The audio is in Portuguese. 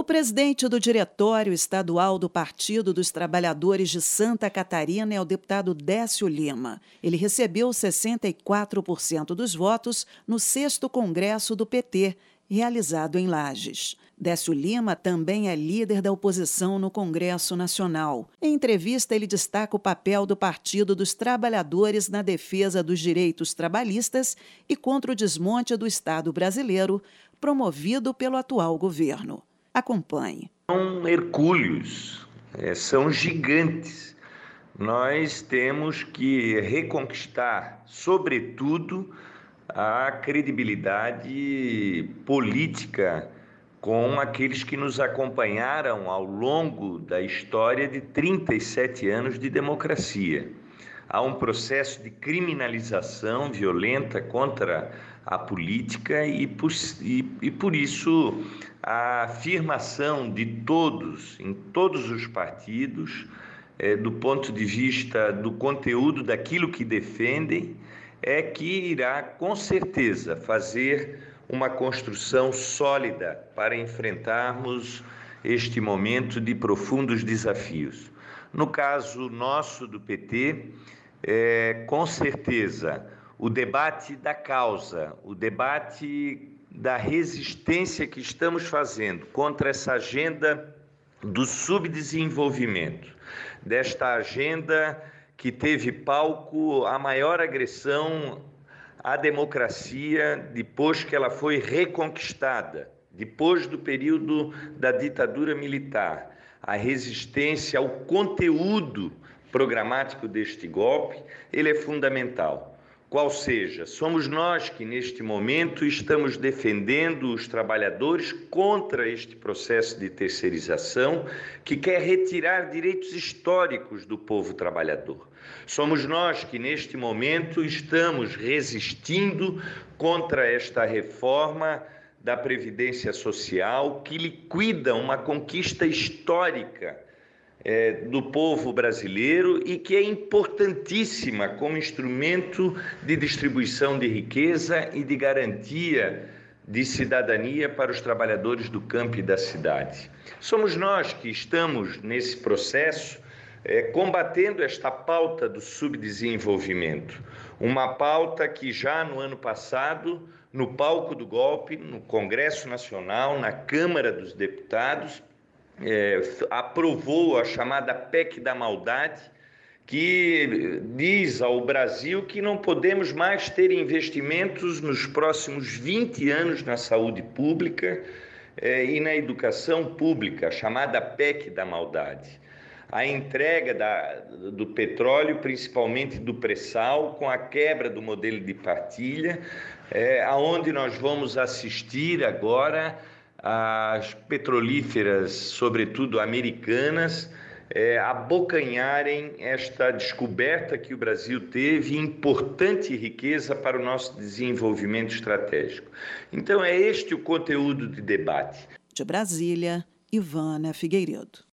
presidente do Diretório Estadual do Partido dos Trabalhadores de Santa Catarina é o deputado Décio Lima. Ele recebeu 64% dos votos no 6º Congresso do PT, realizado em Lages. Décio Lima também é líder da oposição no Congresso Nacional. Em entrevista, ele destaca o papel do Partido dos Trabalhadores na defesa dos direitos trabalhistas e contra o desmonte do Estado brasileiro, promovido pelo atual governo. Acompanhe. São hercúleos, são gigantes. Nós temos que reconquistar, sobretudo, a credibilidade política com aqueles que nos acompanharam ao longo da história de 37 anos de democracia. Há um processo de criminalização violenta contra a política e por isso a afirmação de todos, em todos os partidos, do ponto de vista do conteúdo daquilo que defendem, é que irá com certeza fazer uma construção sólida para enfrentarmos este momento de profundos desafios. No caso nosso do PT, com certeza, o debate da causa, o debate da resistência que estamos fazendo contra essa agenda do subdesenvolvimento, desta agenda que teve palco a maior agressão à democracia depois que ela foi reconquistada, depois do período da ditadura militar, a resistência ao conteúdo programático deste golpe, ele é fundamental. Qual seja, somos nós que neste momento estamos defendendo os trabalhadores contra este processo de terceirização que quer retirar direitos históricos do povo trabalhador. Somos nós que neste momento estamos resistindo contra esta reforma da Previdência Social que liquida uma conquista histórica do povo brasileiro e que é importantíssima como instrumento de distribuição de riqueza e de garantia de cidadania para os trabalhadores do campo e da cidade. Somos nós que estamos nesse processo combatendo esta pauta do subdesenvolvimento, uma pauta que já no ano passado, no palco do golpe, no Congresso Nacional, na Câmara dos Deputados, aprovou a chamada PEC da maldade, que diz ao Brasil que não podemos mais ter investimentos nos próximos 20 anos na saúde pública e na educação pública, a chamada PEC da maldade. A entrega do petróleo, principalmente do pré-sal, com a quebra do modelo de partilha, aonde nós vamos assistir agora as petrolíferas, sobretudo americanas, abocanharem esta descoberta que o Brasil teve, importante riqueza para o nosso desenvolvimento estratégico. Então é este o conteúdo de debate. De Brasília, Ivana Figueiredo.